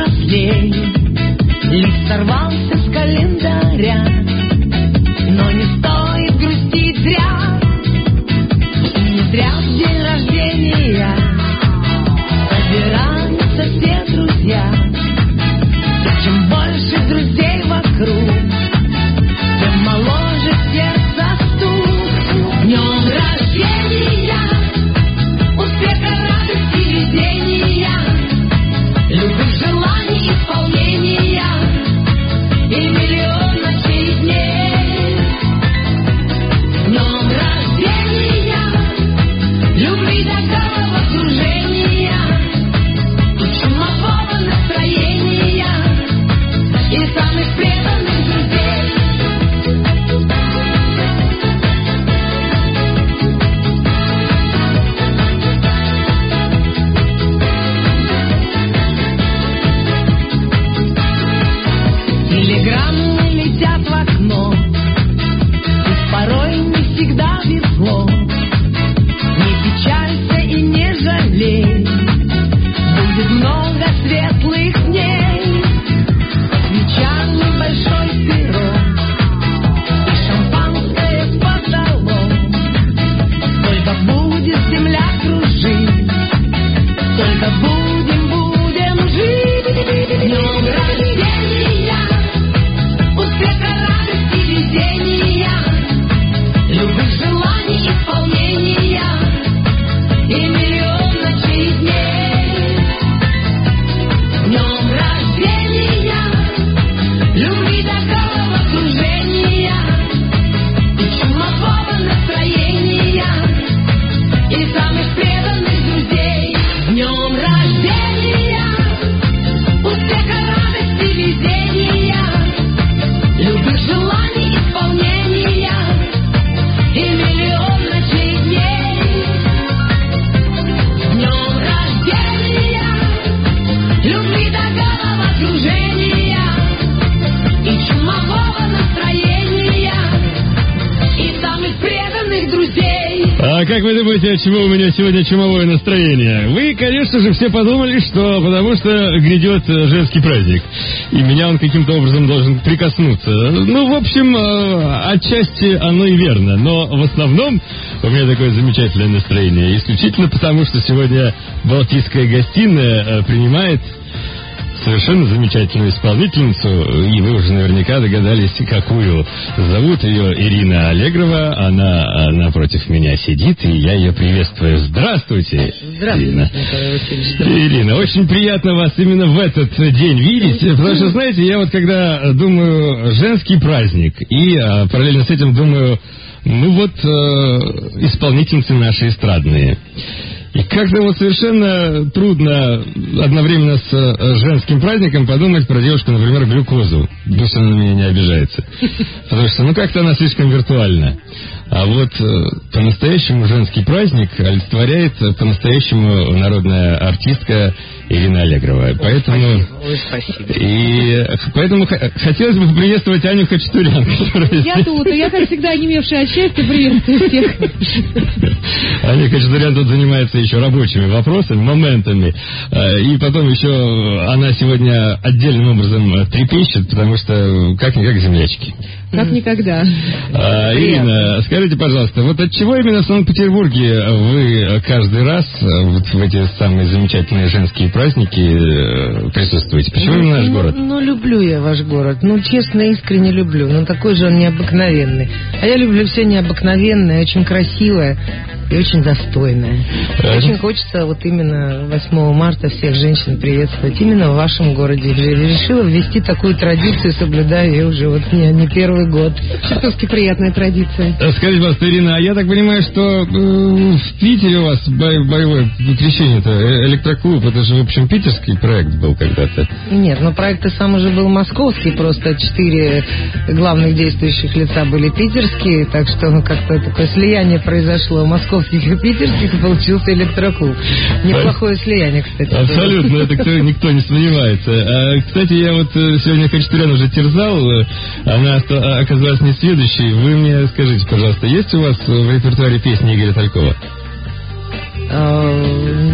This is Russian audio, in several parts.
взрослей, лист сорвался с календаря, но не стоит грустить зря, не зря в день рождения собираются все друзья. И чем больше друзей вокруг, тем моложе сердце стук. Днем рождения, успеха, радости, везения, любых желаний, исполнения и миллион ночей и дней. Днем рождения, любви до головокружения и чумового настроения и самых преданных друзей. Телеграммы летят в окно, и порой не всегда весло. Не печалься и не жалей, будет много светлых дней. Свеча, небольшой пирог и шампанское под столом. Только будет земля кружить, только будем жить. Днем рождения, успеха, радости, везения, любых желаний, исполнения и миллион ночей и дней. Днем рождения, любви до головокружения и чумового настроения и самых преданных друзей. Днем рождения, успеха, радости, везения, любых желаний, исполнения и миллион ночей и дней. Днем рождения, любви до головокружения и чумового настроения и самых преданных друзей. А как вы думаете, от чего у меня сегодня чумовое настроение? Вы, конечно же, все подумали, что потому что грядет женский праздник, и меня он каким-то образом должен прикоснуться. Ну, в общем, отчасти оно и верно, но в основном у меня такое замечательное настроение, исключительно потому, что сегодня Балтийская гостиная принимает совершенно замечательную исполнительницу, и вы уже наверняка догадались, какую. Зовут ее Ирина Аллегрова, она напротив меня сидит, и я ее приветствую. Здравствуйте, Здравствуйте, Ирина. Николай Васильевич. Ирина, очень приятно вас именно в этот день видеть, потому что, знаете, я вот когда думаю женский праздник, и параллельно с этим думаю, ну вот, исполнительницы наши эстрадные. И как-то вот совершенно трудно одновременно с женским праздником подумать про девушку, например, Глюкозу. Пусть она на меня не обижается. Потому что, ну, как-то она слишком виртуальна. А вот по-настоящему женский праздник олицетворяет по-настоящему народная артистка Ирина Аллегрова. Поэтому... Спасибо. И поэтому хотелось бы поприветствовать Аню Хачатурян. Я тут, и я, как всегда, онемевшая от счастья, приветствую всех. Аня Хачатурян тут занимается еще рабочими вопросами, моментами. И потом еще она сегодня отдельным образом трепещет, потому что как-никак землячки. Как никогда. Ирина, скажите, пожалуйста, вот от чего именно в Санкт-Петербурге вы каждый раз вот в эти самые замечательные женские праздники присутствуете? Почему именно наш город? Ну, люблю я ваш город. Ну, честно, искренне люблю. Но такой же он необыкновенный. А я люблю все необыкновенное, очень красивое и очень достойное. Очень хочется вот именно 8 марта всех женщин приветствовать именно в вашем городе. Решила ввести такую традицию, соблюдаю ее уже вот не первый год. Чертовски приятная традиция. Скажите, пожалуйста, Ирина, а я так понимаю, что в Питере у вас боевое крещение-то, электроклуб, это же, в общем, питерский проект был когда-то. Нет, но проект-то сам уже был московский, просто 4 главных действующих лица были питерские, так что как-то такое слияние произошло московских и питерских, и получился электроклуб. Неплохое слияние, кстати. Абсолютно, это никто не сомневается. Кстати, я вот сегодня Хачатурян уже терзал, она оказалась несведущей. Вы мне скажите, пожалуйста, есть у вас в репертуаре песни Игоря Талькова?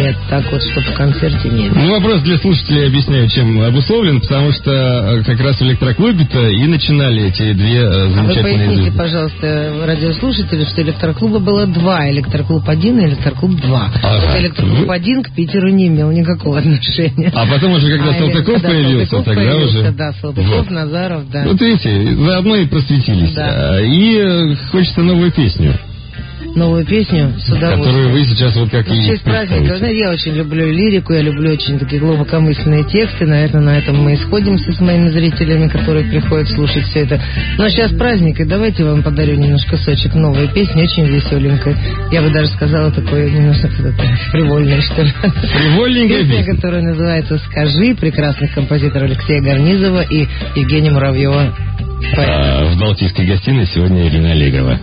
нет. Так вот, что в концерте нет. Ну, вопрос для слушателей, объясняю, чем обусловлен, потому что как раз в электроклубе-то и начинали эти две замечательные вы поясните, звезды. пожалуйста, радиослушатели, что электроклуба было два. Электроклуб 1 и электроклуб 2. Ага. Вот электроклуб 1 к Питеру не имел никакого отношения. А потом уже, когда Салтыков появился, Салтыков тогда появился, уже... да, Салтыков, Вот. Назаров, да. Вот видите, заодно и просветились. Да. И хочется новую песню, Новую песню с удовольствием. которую вы сейчас вот как В и честь праздника. Вы представите. знаете, я очень люблю лирику, я люблю очень такие глубокомысленные тексты. Наверное, на этом мы и сходимся с моими зрителями, которые приходят слушать все это. Но сейчас праздник, и давайте я вам подарю немножко кусочек новой песни, очень веселенькой. Я бы даже сказала, такой немножко фривольной, что ли. Привольненькая песня. Которая называется «Скажи», прекрасных композиторов Алексея Гарнизова и Евгения Муравьева. В Балтийской гостиной сегодня Ирина Аллегрова.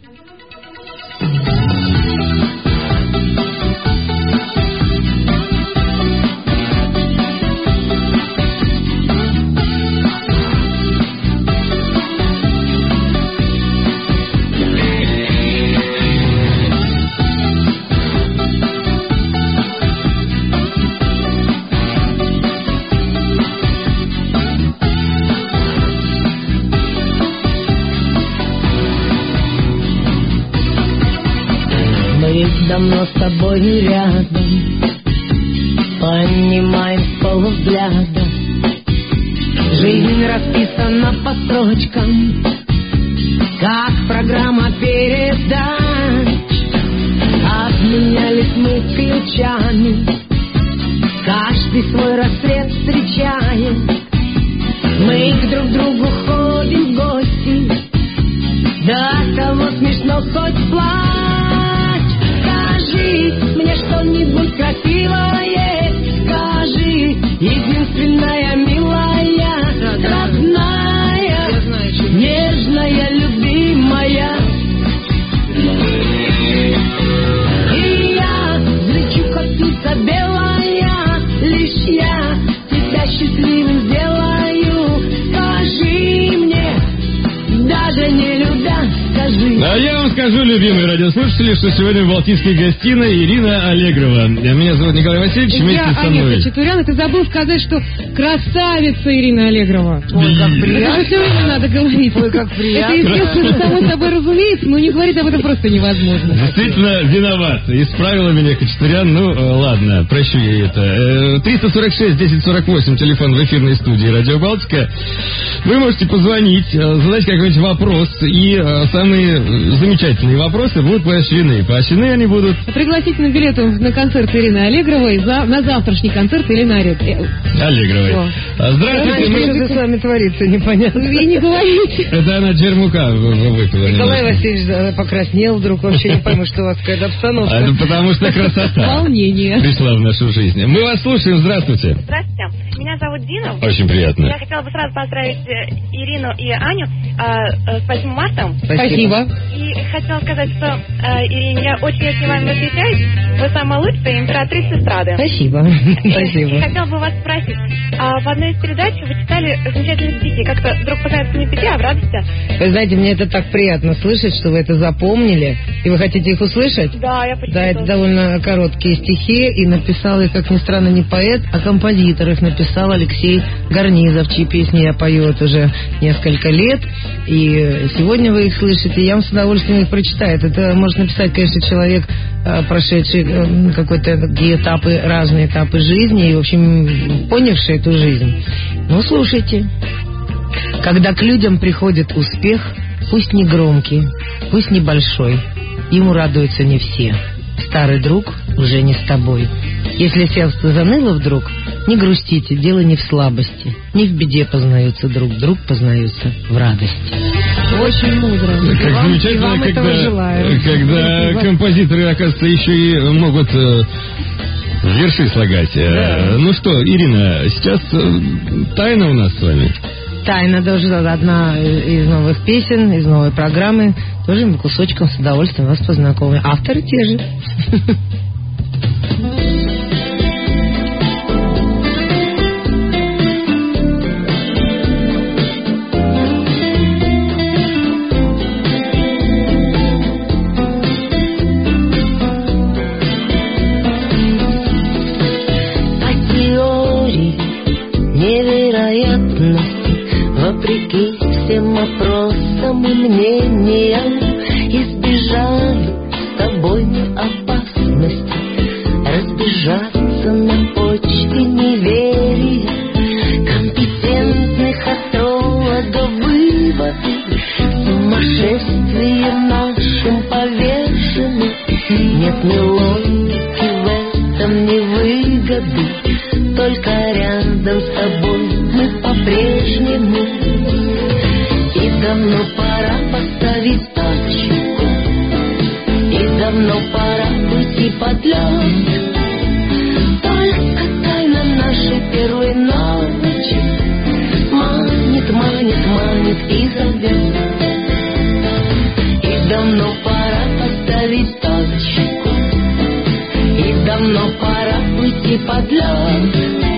Давно с тобой не рядом, понимаем с полувзгляда. Жизнь расписана по строчкам, как программа передач. Обменялись мы ключами, каждый свой рассвет встречаем. Мы к друг другу ходим в гости, до того смешно хоть плачь. Скажи мне что-нибудь красивое, скажи, единственная милая, родная, нежная, любимая. И я взлечу, как птица белая, лишь я тебя счастливым сделаю. Скажи мне, даже не любя, скажи. А я вам скажу, любимые радиослушатели, что сегодня в Балтийской гостиной Ирина Аллегрова. Меня зовут Николай Васильевич, вместе со мной. Анета Чатурян, и ты забыл сказать, что красавица Ирина Аллегрова. Ой, как Это приятно. же все время надо говорить. Ой, как приятно. Это естественно, само собой разумеется, но не говорить об этом просто невозможно. Действительно виноват. Исправила меня Хачатурян. Ну, ладно, прощу ей это. 346-1048, телефон в эфирной студии Радио Балтика. Вы можете позвонить, задать какой-нибудь вопрос. И самые замечательные вопросы будут поощрены. Поощрены они будут... Пригласительные билеты на концерт Ирины Аллегровой на завтрашний концерт Ирины Аллегровой. Здравствуйте. Что с вами творится, непонятно. И не говорите. Это она Джермука выпила. Николай Васильевич покраснел вдруг, вообще не пойму, что у вас какая-то обстановка. Это потому что красота Волнение. пришла в нашу жизнь. Мы вас слушаем, здравствуйте. Здравствуйте, меня зовут Дина. Очень приятно. Я хотела бы сразу поздравить Ирину и Аню с 8 марта. Спасибо. И хотела сказать, что, Ирине, я очень вами восхищаюсь. Вы самая лучшая императрица эстрады. Спасибо. И Спасибо. хотела бы вас спросить, в одной из передач вы читали замечательные стихи. Как-то вдруг познается не в пяти, а в радости. Вы знаете, мне это так приятно слышать, что вы это запомнили. И вы хотите их услышать? Да, я почти Да, это довольно короткие стихи, и написал их, как ни странно, не поэт, а композитор. Их написал Алексей Гарнизов, чьи песни я пою вот уже несколько лет. И сегодня вы их слышите, я вам с удовольствием их прочитаю. Это может написать, конечно, человек, прошедший какой-то такие этапы, разные этапы жизни, и, в общем, понявший эту жизнь. Ну, слушайте. Когда к людям приходит успех, пусть не громкий, пусть небольшой, ему радуются не все. Старый друг уже не с тобой. Если сердце заныло вдруг, не грустите, дело не в слабости. Не в беде познаются друг познаются в радости. Очень мудро. Как вам замечательно, этого желаю. когда Спасибо. композиторы, оказывается, еще и могут верши слагать. Да. Ну что, Ирина, сейчас тайна у нас с вами. Тайна тоже одна из новых песен, из новой программы. Тоже кусочком с удовольствием вас познакомлю. Авторы те же. вопреки всем опросам и мнениям, избежали с тобой опасности разбежаться на почве неверия, компетентных астрологов выводы, сумасшествием нашим повешены. Нет ни логики в этом, ни выгоды, только рядом с тобой мы по-прежнему. И давно пора поставить точку, и давно пора уйти под лед. Только тайна нашей первой ночи манит, манит, манит и зовет. И давно пора поставить точку, и давно пора уйти под лед.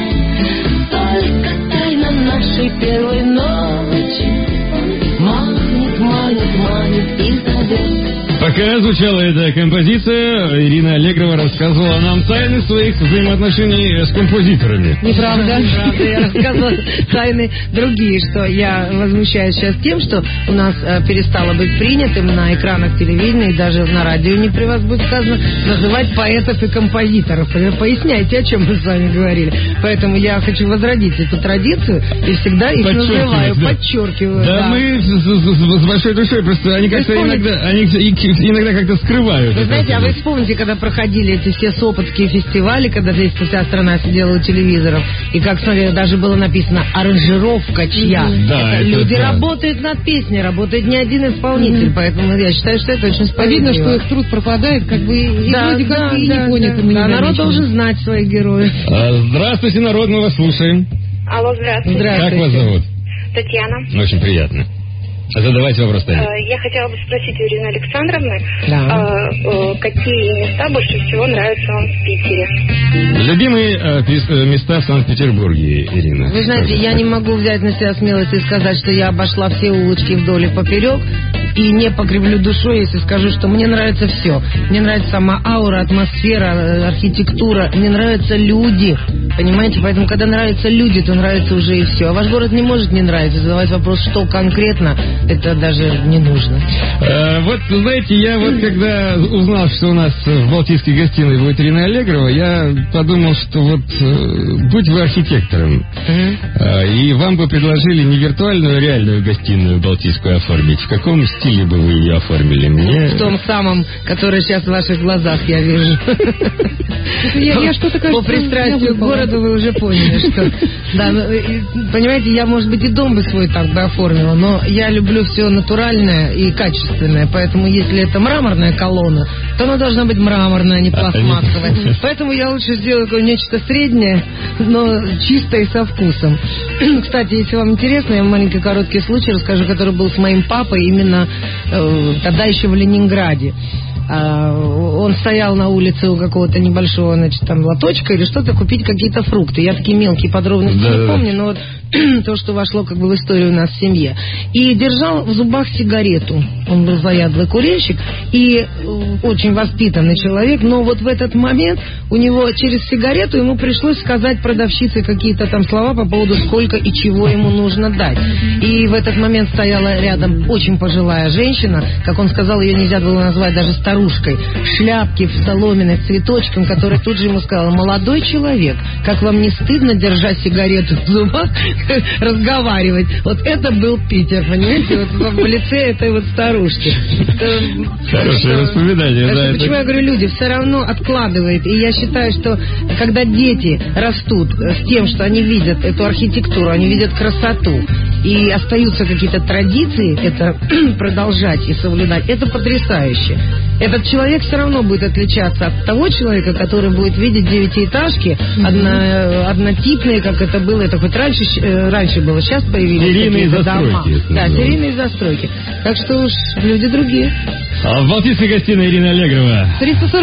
Только тайна нашей первой ночи манит, манит, манит и зовет. Пока звучала эта композиция, Ирина Аллегрова рассказывала нам тайны своих взаимоотношений с композиторами. Неправда, я рассказывала тайны другие, что я возмущаюсь сейчас тем, что у нас перестало быть принятым на экранах телевидения и даже на радио не при вас будет сказано называть поэтов и композиторов. Поясняйте, о чем мы с вами говорили. Поэтому я хочу возродить эту традицию и всегда их называю, подчеркиваю. Да, мы с большой душой, просто они как-то иногда как-то скрывают. Вы знаете, а вы вспомните, когда проходили эти все сопотские фестивали, когда здесь вся страна сидела у телевизоров, и как, смотрели, даже было написано «аранжировка чья». Да, люди работают над песней, работает не один исполнитель, поэтому я считаю, что это очень справедливо. Видно, что их труд пропадает, как бы, и вроде как и не понятым, и не народ должен знать своих героев. Здравствуйте, народ, мы вас слушаем. Алло, здравствуйте. Как вас зовут? Татьяна. Очень приятно. Задавайте вопрос, Таня. Я хотела бы спросить у Ирины Александровны, какие места больше всего нравятся вам в Питере? Любимые места в Санкт-Петербурге, Ирина. Вы знаете, я не могу взять на себя смелость и сказать, что я обошла все улочки вдоль и поперек, и не покривлю душой, если скажу, что мне нравится все. Мне нравится сама аура, атмосфера, архитектура, мне нравятся люди, понимаете? Поэтому, когда нравятся люди, то нравится уже и все. А ваш город не может не нравиться. Задавать вопрос, что конкретно, это даже не нужно. Вот, знаете, я вот когда узнал, что у нас в Балтийской гостиной будет Ирина Аллегрова, я подумал, что вот будь вы архитектором, и вам бы предложили не виртуальную, а реальную гостиную балтийскую оформить, в каком стиле бы вы ее оформили? В том самом, который сейчас в ваших глазах, я вижу. По пристрастию к городу вы уже поняли, что... Да, понимаете, я, может быть, и дом бы свой так бы оформила, но я люблю все натуральное и качественное, поэтому если это мраморная колонна, то она должна быть мраморная, а не пластмассовая. Поэтому я лучше сделаю нечто среднее, но чистое и со вкусом. Кстати, если вам интересно, я вам маленький короткий случай расскажу, который был с моим папой именно тогда еще в Ленинграде. Он стоял на улице у какого-то небольшого, значит, там лоточка или что-то, купить какие-то фрукты. Я такие мелкие подробности не помню, но вот то, что вошло как бы в историю у нас в семье. И держал в зубах сигарету. Он был заядлый курильщик и очень воспитанный человек, но вот в этот момент у него через сигарету ему пришлось сказать продавщице какие-то там слова по поводу сколько и чего ему нужно дать. И в этот момент стояла рядом очень пожилая женщина, как он сказал, ее нельзя было назвать даже старушкой, в шляпке, в соломенной, с цветочком, которая тут же ему сказала: молодой человек, как вам не стыдно держать сигарету в зубах, разговаривать? Вот это был Питер, понимаете, вот в лице этой вот старушки. Хорошее воспоминание, да. Почему я говорю, люди все равно откладывают, и я считаю, что когда дети растут с тем, что они видят эту архитектуру, они видят красоту, и остаются какие-то традиции, это продолжать и соблюдать, это потрясающе. Этот человек все равно будет отличаться от того человека, который будет видеть девятиэтажки, однотипные, как это было, это хоть раньше было, сейчас появились серийные дома. Да, серийные застройки. Так что уж люди другие. А в Балтийской гостиной Ирина Аллегрова.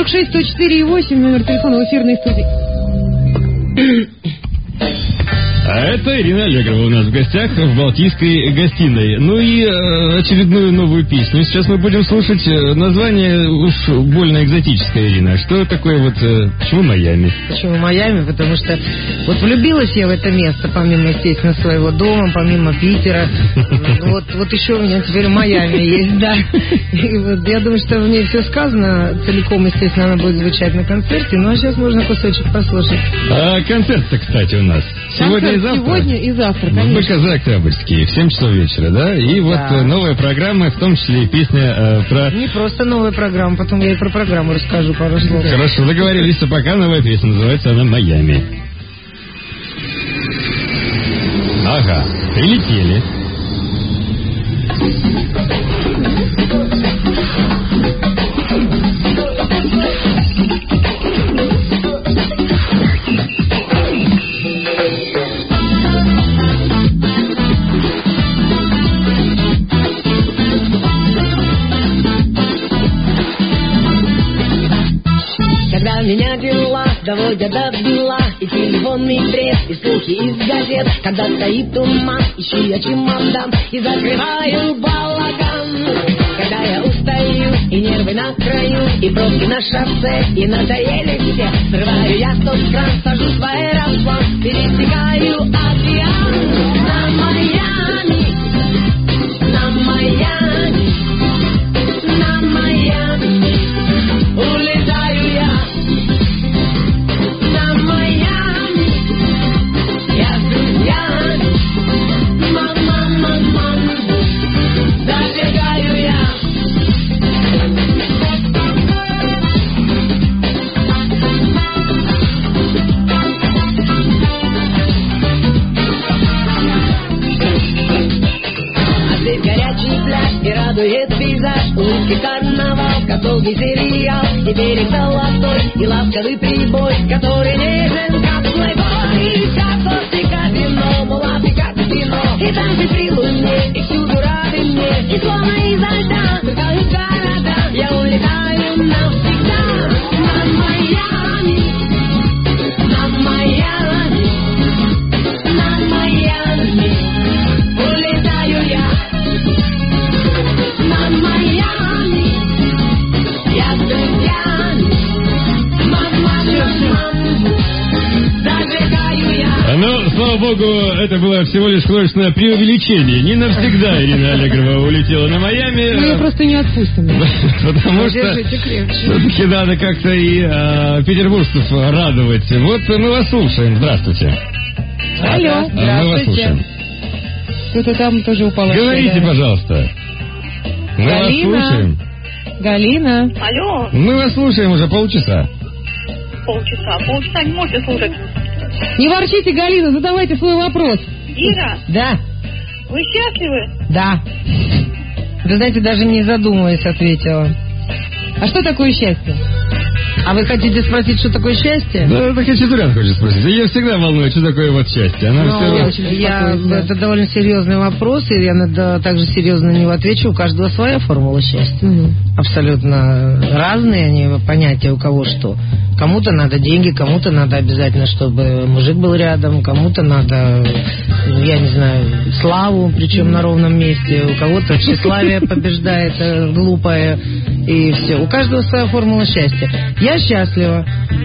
346-104-8, номер телефона в эфирной студии. А это Ирина Аллегрова у нас в гостях в Балтийской гостиной. Ну и очередную новую песню. Сейчас мы будем слушать. Название уж больно экзотическое, Ирина. Что такое вот... Почему Майами? Почему Майами? Потому что вот влюбилась я в это место, помимо, естественно, своего дома, помимо Питера. Вот еще у меня теперь Майами есть, да. И вот я думаю, что в ней все сказано. Целиком, естественно, она будет звучать на концерте. Ну а сейчас можно кусочек послушать. А концерт-то, кстати, у нас сегодня и завтра. Сегодня и завтра, конечно. БКЗ Октябрьский, в 7 часов вечера, да? И вот новая программа, в том числе и песня про... Не просто новая программа, потом я и про программу расскажу пару слов. Хорошо, договорились, а пока новая песня, называется она «Майами». Ага, прилетели. Меня дела доводят до дна, и телефонный бред, и слухи из газет. Когда стоит туман, ищу я чемодан и закрываю балаган. Когда я устаю, и нервы на краю, и пробки на шоссе, и надоели все, срываю я стоп-кран, сажусь в аэроплан, пересекаю океан. На Майами, на Майами, на Майами улетаю я. Радует пейзаж, улыбки карнавал, как долгий сериал, и берег золотой, и ласковый прибой, который нежен, как плейбой. Картошки, казино, мулаты, как вино, и танцы при луне, и всюду рады мне, и словно изо льда, сверкают города, я улетаю навсегда. На Майами, на Майами, на Майами улетаю я. Ну, слава богу, это было всего лишь художественное преувеличение. Не навсегда Ирина Аллегрова улетела на Майами. Мы ее просто не отпустим. Потому что все-таки надо как-то и петербуржцев радовать. Вот мы вас слушаем. Здравствуйте. Алло. Мы вас слушаем. Кто-то там тоже упал. Говорите, пожалуйста. Мы вас слушаем. Галина. Алло. Мы вас слушаем уже полчаса. Полчаса не можете слушать. Не ворчите, Галина, задавайте свой вопрос. Ира. Да. Вы счастливы? Да. Вы знаете, даже не задумываясь ответила. А что такое счастье? А вы хотите спросить, что такое счастье? Да, так и Чатурян хочет спросить. Ее всегда волнует, что такое вот счастье. Это довольно серьезный вопрос, и я также серьезно на него отвечу. У каждого своя формула счастья. Абсолютно разные они, понятия у кого что. Кому-то надо деньги, кому-то надо обязательно, чтобы мужик был рядом, кому-то надо, я не знаю, славу, причем на ровном месте. У кого-то тщеславие побеждает глупое, и все. У каждого своя формула счастья. Я счастлива.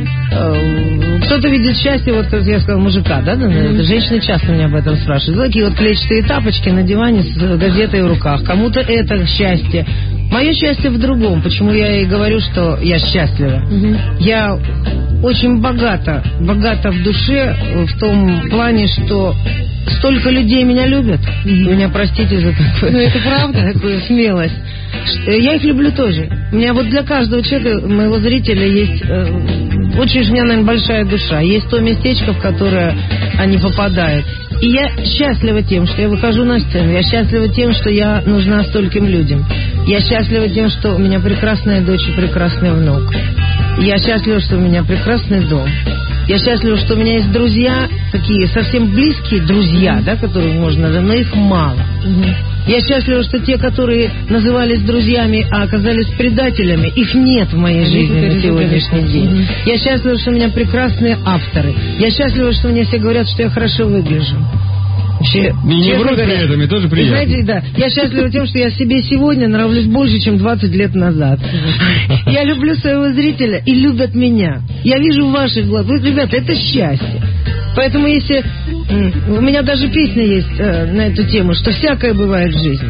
Кто-то видит счастье, вот как я сказала, мужика, да? Женщины часто меня об этом спрашивают. Такие вот клетчатые тапочки на диване с газетой в руках. Кому-то это счастье. Мое счастье в другом. Почему я и говорю, что я счастлива. Я очень богата в душе в том плане, что столько людей меня любят. Меня простите за такое. Ну, это правда. Такую смелость. Я их люблю тоже. У меня вот для каждого человека, моего зрителя, есть очень у меня, наверное, большая душа. Есть то местечко, в которое они попадают. И я счастлива тем, что я выхожу на сцену. Я счастлива тем, что я нужна стольким людям. Я счастлива тем, что у меня прекрасная дочь и прекрасный внук. Я счастлива, что у меня прекрасный дом. Я счастлива, что у меня есть друзья, такие совсем близкие друзья, да, которых можно, но их мало. Я счастлива, что те, которые назывались друзьями, а оказались предателями, их нет в моей жизни на сегодняшний день. Я счастлива, что у меня прекрасные авторы. Я счастлива, что мне все говорят, что я хорошо выгляжу. Вообще, и не врут при этом, и тоже приятно. Знаете, да, я счастлива тем, что я себе сегодня нравлюсь больше, чем 20 лет назад. Я люблю своего зрителя, и любят меня. Я вижу в ваших глазах. Ребята, это счастье. Поэтому если... У меня даже песня есть на эту тему, что всякое бывает в жизни.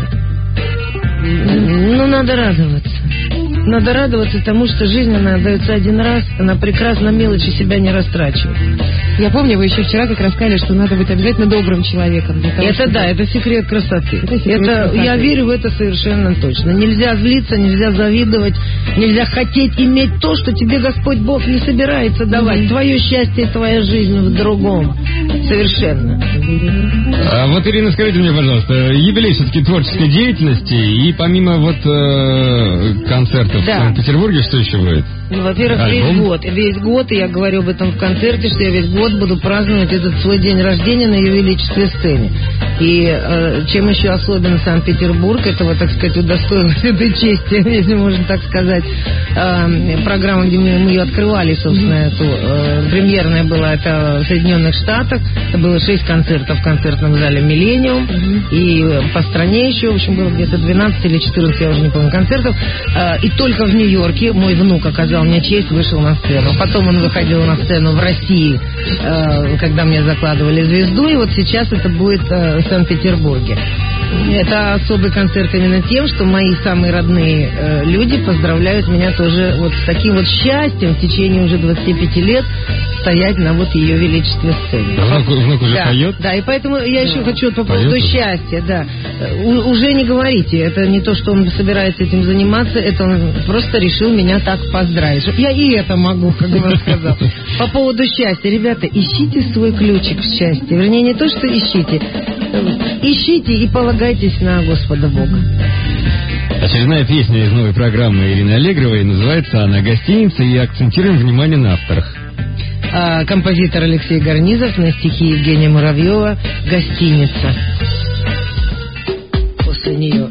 Ну, надо радоваться. Надо радоваться тому, что жизнь, она дается один раз, она прекрасна, мелочи себя не растрачивает. Я помню, вы еще вчера как раз сказали, что надо быть обязательно добрым человеком. Это чтобы... да, это секрет красоты. Я верю в это совершенно точно. Нельзя злиться, нельзя завидовать, нельзя хотеть иметь то, что тебе Господь Бог не собирается давать. Твое счастье и твоя жизнь в другом. Совершенно. А вот, Ирина, скажите мне, пожалуйста, юбилей все-таки творческой деятельности, и помимо вот концертов в Санкт-Петербурге, что еще будет? Ну, во-первых, весь год, и я говорю об этом в концерте, что я весь год буду праздновать этот свой день рождения на Ее Величестве сцене. И чем еще особенно Санкт-Петербург, этого, так сказать, удостоилась этой чести, если можно так сказать, программа, где мы ее открывали, собственно, эту премьерная была, это в Соединенных Штатах, это было 6 концертов в концертном зале «Миллениум», и по стране еще, в общем, было где-то 12 или 14, я уже не помню, концертов, и только в Нью-Йорке мой внук оказал мне честь, вышел на сцену. Потом он выходил на сцену в России, когда мне закладывали звезду, и вот сейчас это будет в Санкт-Петербурге. Это особый концерт именно тем, что мои самые родные люди поздравляют меня тоже вот с таким вот счастьем в течение уже 25 лет стоять на вот Ее Величестве сцене. Внук уже поет? Да, и поэтому я еще хочу по поводу счастья, да. Уже не говорите, это не то, что он собирается этим заниматься, это он просто решил меня так поздравить. Я и это могу, как он сказал. По поводу счастья, ребята, ищите свой ключик в счастье. Вернее, не то, что ищите. Ищите и полагайтесь на Господа Бога. Очередная песня из новой программы Ирины Аллегровой, называется она «Гостиница», и акцентируем внимание на авторах. Композитор Алексей Гарнизов, на стихи Евгения Муравьева «Гостиница». После нее...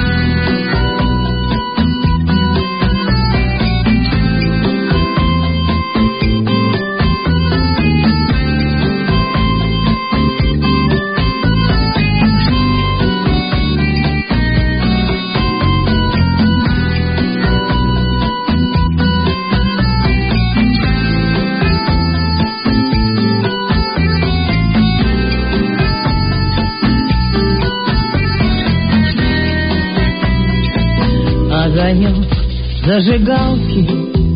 Огонек зажигалки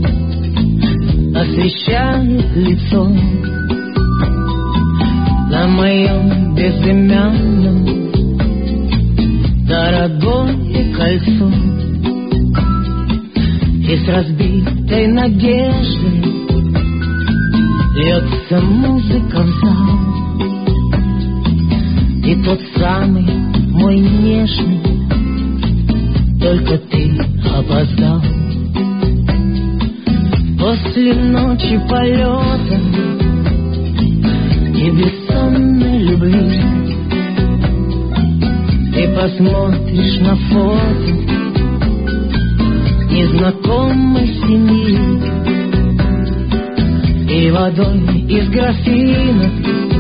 освещает лицо на моем безымянном дорогое кольцо, и с разбитой надеждой льется музыка в зал, и тот самый мой нежный, только ты опоздал. После ночи полета и бессонной любви ты посмотришь на фото незнакомой семьи, и водой из графина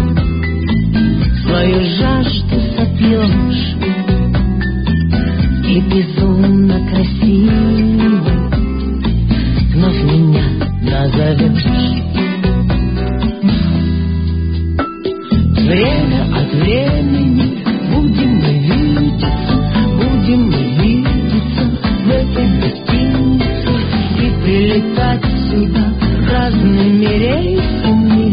свою жажду сопьешь, и безумно красивой вновь меня назовешь. Время от времени будем мы видеться в этой гостинице и прилетать сюда разными рейсами.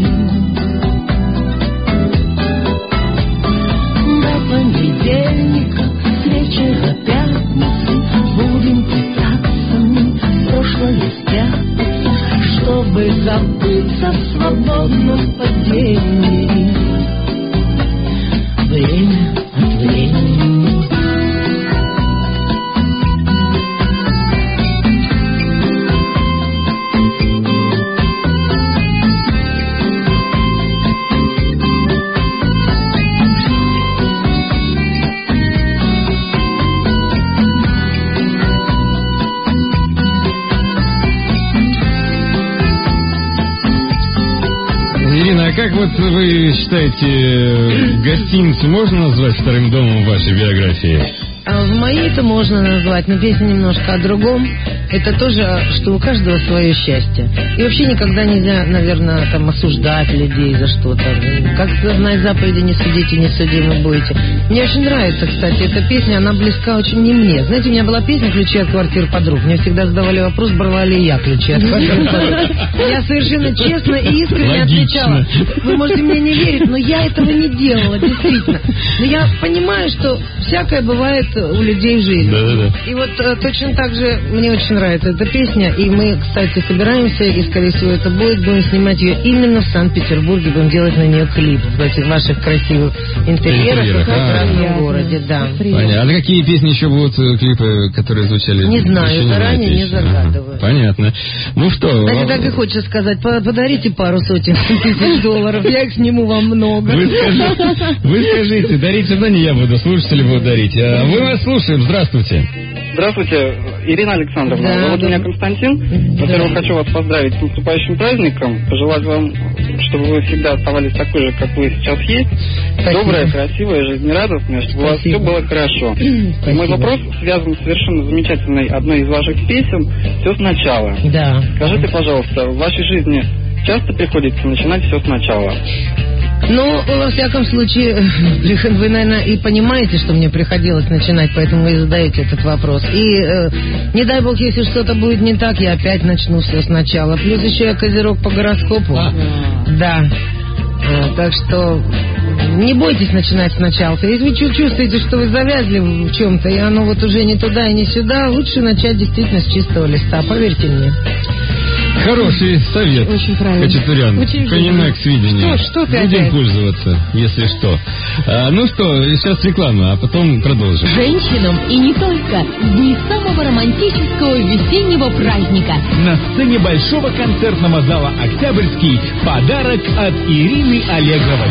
До понедельника, с вечера пятницы будем пытаться мы в прошлое спрятаться, чтобы забыться в свободном падении. Время от времени. вот вы считаете, гостиницу можно назвать вторым домом в вашей биографии? В моей-то можно назвать, но песня немножко о другом. Это тоже, что у каждого свое счастье. И вообще никогда нельзя, наверное, там осуждать людей за что-то. Как знать заповеди, не судите, не судимы будете. Мне очень нравится, кстати, эта песня, она близка очень не мне. Знаете, у меня была песня «Ключи от квартир подруг». Мне всегда задавали вопрос, брала ли я ключи от квартир подруг. Я совершенно честно и искренне отвечала. Вы можете мне не верить, но я этого не делала, действительно. Но я понимаю, что всякое бывает у людей в жизни. Да. И вот точно так же мне очень нравится эта песня, и мы, кстати, собираемся, и, скорее всего, это будет, будем снимать ее именно в Санкт-Петербурге, будем делать на нее клип в этих ваших красивых интерьерах в красном городе, да. Понятно. А какие песни еще будут, клипы, которые звучали? Не знаю, заранее не загадываю. Понятно. Ну что? Кстати, так и хочется сказать, подарите пару сотен тысяч долларов, я их сниму вам много. Вы скажите, дарите, но не я буду, слушатели будут дарить. А мы вас слушаем, здравствуйте. Здравствуйте, Ирина Александровна. Да, зовут меня Константин. Во-первых, хочу вас поздравить с наступающим праздником. Пожелать вам, чтобы вы всегда оставались такой же, как вы сейчас есть. Спасибо. Добрая, красивая, жизнерадостная, чтобы у вас все было хорошо. И мой вопрос связан с совершенно замечательной одной из ваших песен «Все сначала». Да. Скажите, пожалуйста, в вашей жизни часто приходится начинать все сначала? Ну, во всяком случае, вы, наверное, и понимаете, что мне приходилось начинать, поэтому вы и задаете этот вопрос. И не дай бог, если что-то будет не так, я опять начну все сначала. Плюс еще я козерог по гороскопу. Да. Так что не бойтесь начинать сначала. Если вы чувствуете, что вы завязли в чем-то, и оно вот уже не туда и не сюда, лучше начать действительно с чистого листа, поверьте мне. Хороший совет. Очень правильно. Хачатурян. Принимай к сведению. Что ты Будем опять? пользоваться, если что. Ну что, сейчас реклама, а потом продолжим. Женщинам и не только. В дни самого романтического весеннего праздника. На сцене Большого концертного зала «Октябрьский» подарок от Ирины Аллегровой.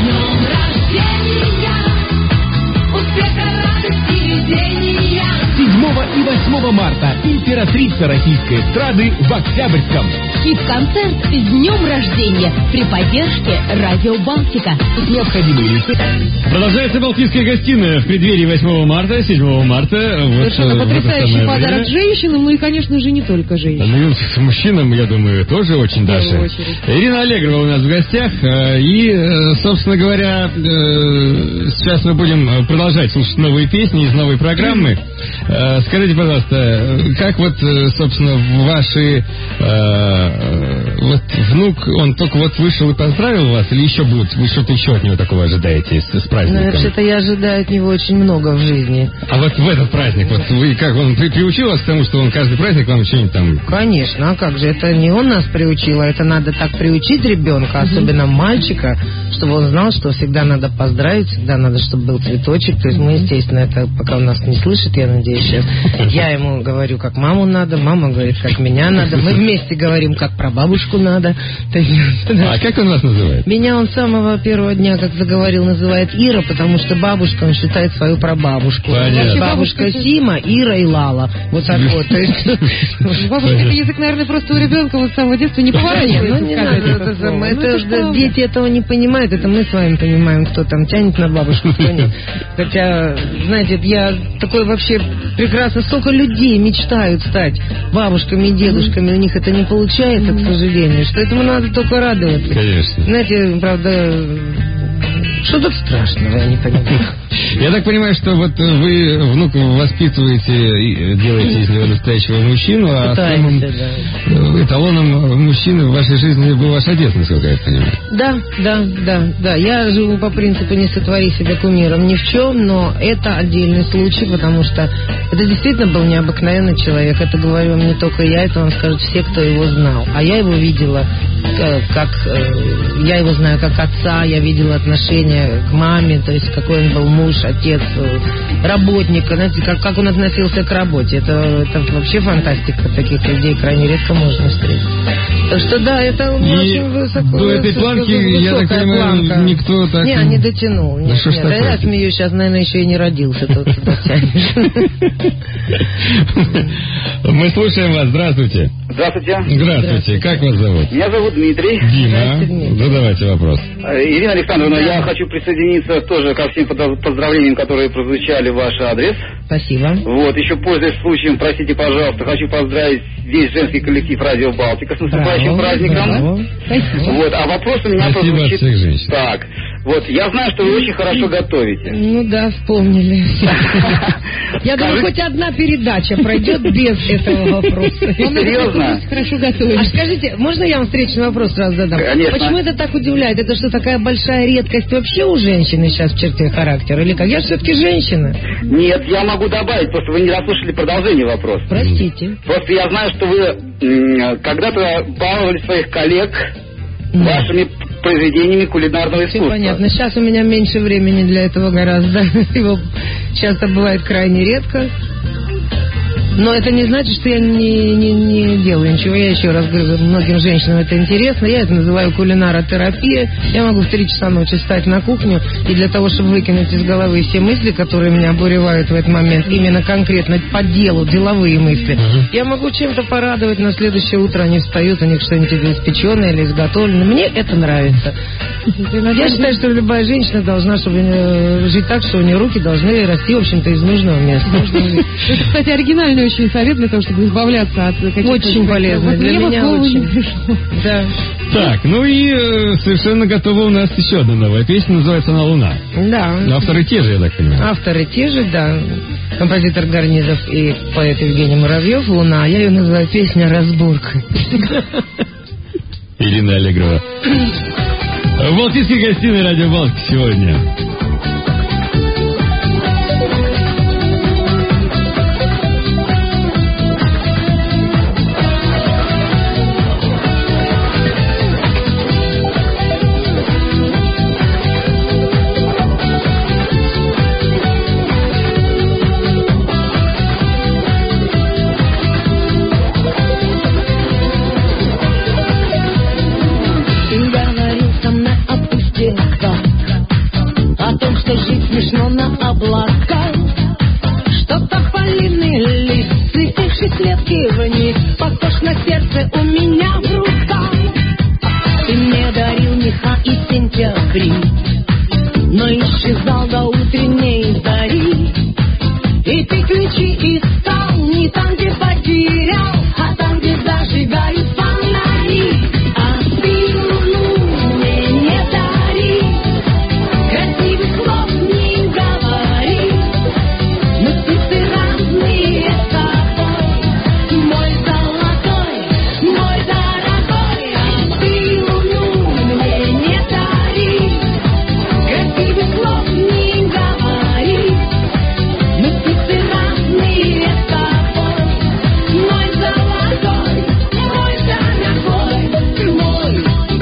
7 и 8 марта императрица российской эстрады в Октябрьском. Хит-концерт с днем рождения при поддержке Радио Балтика. Необходимые лица. Продолжается Балтийская гостиная в преддверии 8 марта, 7 марта. Совершенно потрясающий подарок женщинам, ну и, конечно же, не только женщинам. Ну, с мужчинам, я думаю, тоже очень даже. Ирина Аллегрова у нас в гостях. И, собственно говоря, сейчас мы будем продолжать слушать новые песни из новой программы. Скажите, пожалуйста, как вот, собственно, ваши... вот внук, он только вот вышел и поздравил вас, или еще будет? Вы что-то еще от него такого ожидаете с праздником? Ну, вообще-то я ожидаю от него очень много в жизни. А вот в этот праздник, вот вы как, он приучил вас к тому, что он каждый праздник вам что-нибудь там... Конечно, а как же, это не он нас приучил, а это надо так приучить ребенка, особенно мальчика, чтобы он знал, что всегда надо поздравить, всегда надо, чтобы был цветочек. То есть мы, естественно, это пока он нас не слышит, я надеюсь, сейчас. Я ему говорю, как маму надо, мама говорит, как меня надо. Мы вместе говорим, как прабабушку надо. А как он вас называет? Меня он с самого первого дня, как заговорил, называет Ира, потому что бабушка, он считает свою прабабушку. Понятно. Бабушка Сима, Ира и Лала. Вот так вот. Бабушка, это язык, наверное, просто у ребенка вот с самого детства не поворачивается. Ну, не надо. Дети этого не понимают. Это мы с вами понимаем, кто там тянет на бабушку, кто нет. Хотя, знаете, я такой вообще прекрасно, столько людей мечтают стать бабушками и дедушками. У них это не получается, к сожалению. Что этому надо только радоваться. Конечно. Знаете, правда, что тут страшного, я не понимаю. Я так понимаю, что вот вы внука воспитываете и делаете из него настоящего мужчину, а самым эталоном мужчины в вашей жизни был ваш отец, насколько я понимаю. Да. Я живу по принципу «не сотвори себя кумиром» ни в чем, но это отдельный случай, потому что это действительно был необыкновенный человек. Это говорю вам не только я, это вам скажут все, кто его знал. А я его видела, я его знаю как отца, я видела отношение к маме, то есть какой он был муж, отец, работник, знаете, как он относился к работе. Это вообще фантастика. Таких людей крайне редко можно встретить. Так что да, это очень высоко. До этой планки, я так понимаю, никто так... Не дотянул. Нет, я смеюсь, сейчас, наверное, еще и не родился, тут дотянешь. Мы слушаем вас, здравствуйте. Здравствуйте. Здравствуйте. Как вас зовут? Меня зовут Дмитрий. Дима. Задавайте вопрос. Ирина Александровна, я хочу присоединиться тоже ко всем поздравлениям, которые прозвучали в ваш адрес. Спасибо. Вот, еще пользуясь случаем, простите, пожалуйста, хочу поздравить весь женский коллектив «Радио Балтика» с наступающим праздником. Спасибо. Вот, а вопрос у меня прозвучит так. Вот, я знаю, что вы очень хорошо готовите. Ну да, вспомнили. Я думаю, хоть одна передача пройдет без этого вопроса. Серьезно? Хорошо готовить. А скажите, можно я вам встречный вопрос сразу задам? Конечно. Почему это так удивляет? Это что, такая большая редкость вообще у женщины сейчас в черте характера? Или как? Я же все-таки женщина. Нет, я могу добавить, просто вы не расслышали продолжение вопроса. Простите. Просто я знаю, что вы когда-то баловали своих коллег вашими произведениями кулинарного искусства. Все понятно. Сейчас у меня меньше времени для этого гораздо. Его часто бывает крайне редко. Но это не значит, что я не делаю ничего. Я еще раз говорю, многим женщинам это интересно. Я это называю кулинаротерапия. Я могу в 3 часа ночи встать на кухню, и для того, чтобы выкинуть из головы все мысли, которые меня обуревают в этот момент, именно конкретно по делу, деловые мысли, я могу чем-то порадовать. На следующее утро они встают, у них что-нибудь или испеченное, или изготовленное. Мне это нравится. Я считаю, что любая женщина должна, чтобы жить так, что у нее руки должны расти, в общем-то, из нужного места. Это, кстати, оригинальный очень совет для того, чтобы избавляться от каких-то... Очень полезно, для меня очень. Да. Так, ну и совершенно готова у нас еще одна новая песня, называется она «Луна». Да. Авторы те же, я так понимаю. Авторы те же, да. Композитор Гарнизов и поэт Евгений Муравьев «Луна». Я ее называю «Песня разборка». Ирина Аллегрова. В Балтийской гостиной «Радио Балтика» сегодня. Похож на сердце у меня в руках. Ты мне дарил меха и сентябри, но исчезал до утренней зари. И ты ключи искал не там, где потерял, а там, где зажигают фонари. А ты луну мне не дари, красивых слов не говори, но птицы разные с тобой. Мой золотой, мой дорогой, а ты луну мне не дари, красивых слов не говори, но птицы разные с тобой. Мой золотой, мой дорогой, мой.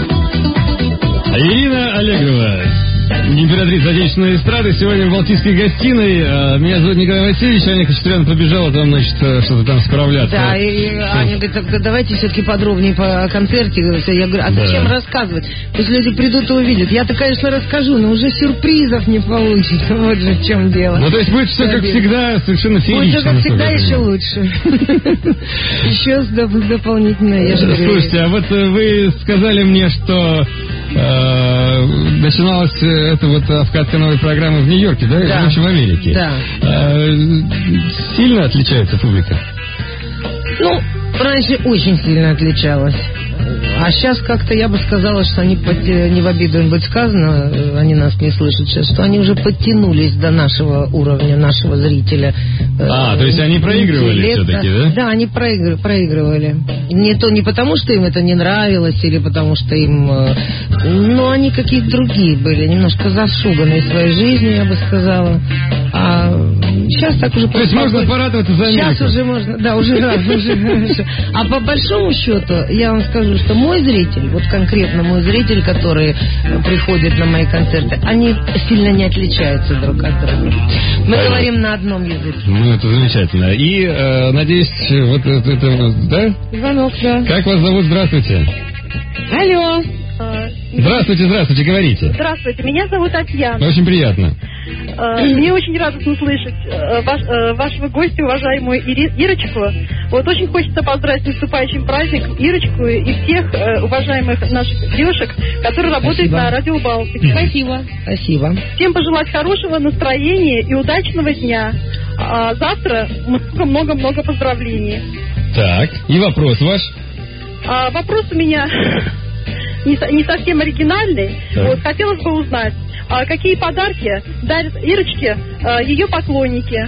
Ирина Аллегрова, императрица отечественной эстрады, сегодня в Балтийской гостиной. Меня зовут Николай Васильевич, Аня Хачатурян побежала там, значит, что-то там справляться. Да, и Аня говорит, так давайте все-таки подробнее по концерте. Я говорю, а зачем рассказывать? Пусть люди придут и увидят. Я-то, конечно, расскажу, но уже сюрпризов не получится. Вот же в чем дело. Ну, то есть будет все, как всегда, совершенно феерично. Будет все, как всегда, еще лучше. Еще с дополнительной. Слушайте, а вот вы сказали мне, что начиналась эта вот авкадская новая программа в Нью-Йорке, да? Да. В общем, в Америке. Да. Сильно отличается публика? Ну, раньше очень сильно отличалась. А сейчас как-то я бы сказала, что они, не в обиду им быть сказано, они нас не слышат сейчас, что они уже подтянулись до нашего уровня, нашего зрителя. То есть они проигрывали все-таки, да? Да, они проигрывали. Не потому, что им это не нравилось, или потому, что им... Но они какие-то другие были, немножко зашуганные в своей жизни, я бы сказала. А сейчас так уже... То есть можно порадоваться за Сейчас уже можно, да, уже хорошо. А по большому счету, я вам скажу, что мой зритель, вот конкретно мой зритель, который приходит на мои концерты, они сильно не отличаются друг от друга. Мы говорим на одном языке. Ну, это замечательно. И, надеюсь, вот это, да? Звонок, да. Как вас зовут? Здравствуйте. Алло. Здравствуйте, говорите. Здравствуйте, меня зовут Татьяна. Очень приятно. Мне очень радостно слышать вашего гостя, уважаемую Ирочку. Вот очень хочется поздравить с наступающим праздником Ирочку и всех уважаемых наших девушек, которые работают на радио Балтика. Спасибо. Спасибо. Всем пожелать хорошего настроения и удачного дня. А завтра много-много поздравлений. Так, и вопрос ваш? Вопрос у меня не совсем оригинальный. Вот, хотелось бы узнать, какие подарки дарят Ирочке ее поклонники.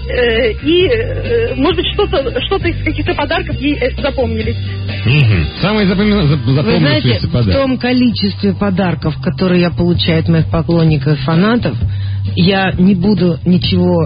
И может быть, что-то из каких-то подарков ей запомнились. Самые запомнившиеся Вы знаете, подарки. В том количестве подарков, которые я получаю от моих поклонников и фанатов, я не буду ничего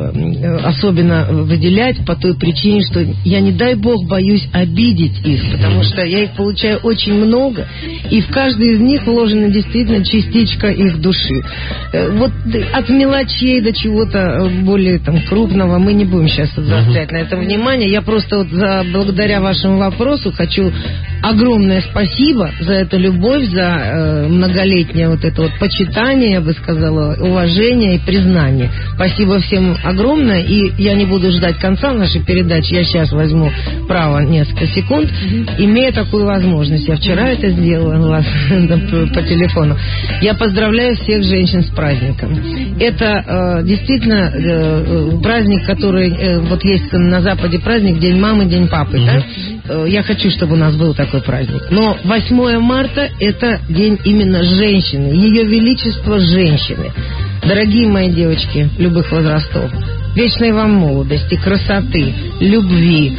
особенно выделять по той причине, что я, не дай бог, боюсь обидеть их, потому что я их получаю очень много, и в каждый из них вложена действительно частичка их души. Вот от мелочей до чего-то более крупного мы не будем сейчас заострять на этом внимание. Я просто благодаря вашему вопросу хочу огромное спасибо за эту любовь, за многолетнее вот это вот почитание, я бы сказала, уважение и признание. Спасибо всем огромное, и я не буду ждать конца нашей передачи, я сейчас возьму право несколько секунд, имея такую возможность. Я вчера это сделала вас по телефону. Я поздравляю всех женщин с праздником. Это действительно праздник, который вот есть на Западе праздник, День мамы, День папы, да? Я хочу, чтобы у нас был такой праздник. Но 8 марта это день именно женщины, ее величество женщины. Дорогие мои девочки любых возрастов, вечной вам молодости, красоты, любви,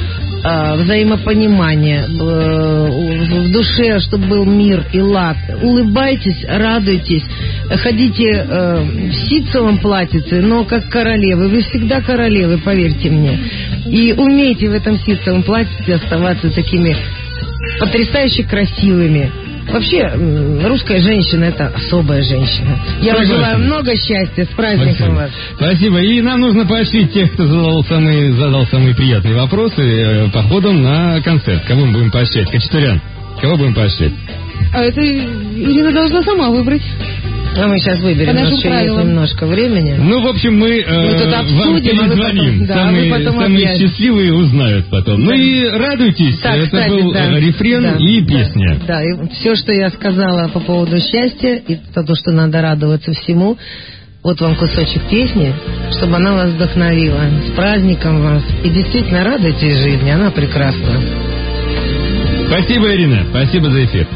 взаимопонимания, в душе, чтобы был мир и лад. Улыбайтесь, радуйтесь, ходите в ситцевом платьице, но как королевы. Вы всегда королевы, поверьте мне. И умейте в этом ситцевом платьице оставаться такими потрясающе красивыми. Вообще, русская женщина – это особая женщина. Я вам желаю много счастья, с праздником вас. Спасибо. И нам нужно поощрить тех, кто задал самые приятные вопросы походом на концерт. Кого мы будем поощрять? Качатурян, кого будем поощрять? А это Ирина должна сама выбрать. А мы сейчас выберем, у нас еще есть немножко времени. Ну, в общем, мы вам перезвоним. Самые счастливые узнают потом. Ну и радуйтесь. Так, это кстати, был рефрен и песня. Да, и все, что я сказала по поводу счастья, и то, что надо радоваться всему, вот вам кусочек песни, чтобы она вас вдохновила. С праздником вас. И действительно радуйтесь жизни, она прекрасна. Спасибо, Ирина. Спасибо за эфир.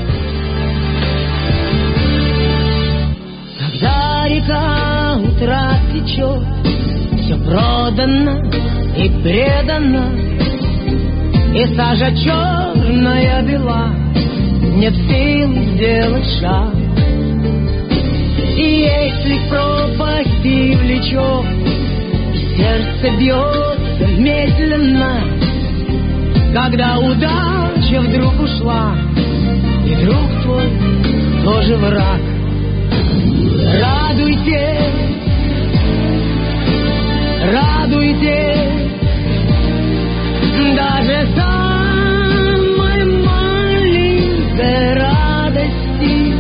Река утра течет, все продано и предано, и сажа черная бела, нет сил сделать шаг. И если в пропасти влечет, и сердце бьется медленно, когда удача вдруг ушла, и друг твой тоже враг. Радуйтесь, радуйтесь, даже самой маленькой радости.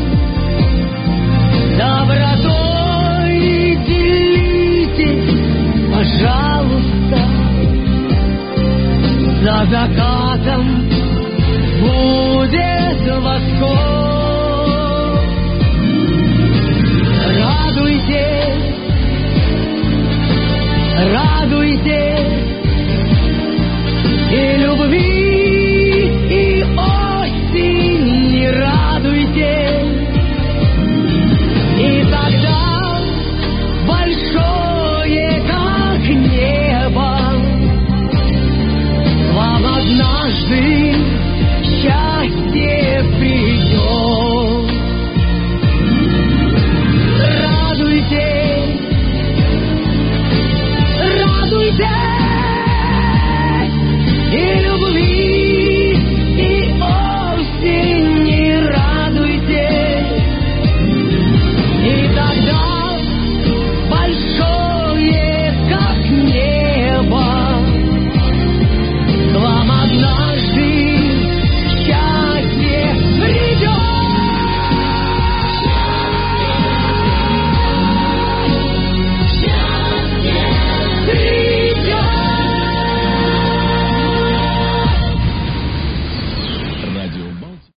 Добротой делитесь, пожалуйста. За закатом будет восход.